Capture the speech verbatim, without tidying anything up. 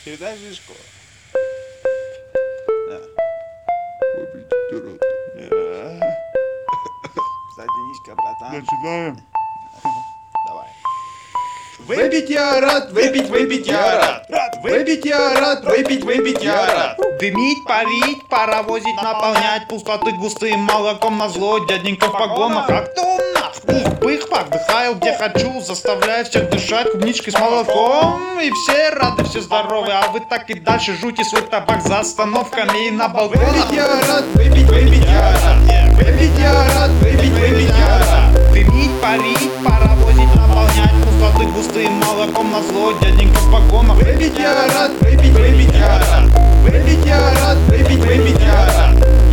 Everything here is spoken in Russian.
Передай Жишку. Да. Кстати, Ничка, братан. Начинаем. Давай. Выпить я рад, выпить, выпить я рад. Выпить я рад, выпить, выпить я рад. Дымить, парить, паровозить, наполнять пустоты густым молоком на зло. Дяденька в погонах, а кто у нас? Пух, пых, подыхаю где хочу, заставляю всех дышать клубничкой с молоком. И все рады, все здоровы, а вы так и дальше жуйте свой табак за остановками и на балконах. Выпить я рад, выпить, выпить я рад. Выпить я рад, выпить, выпить я рад. Дымить, парить, паровозить, наполнять пустоты густым молоком на зло. Дяденька в погонах. Выпить я рад, выпить, выпить я рад. Выпить я рад, выпить, выпить я рад.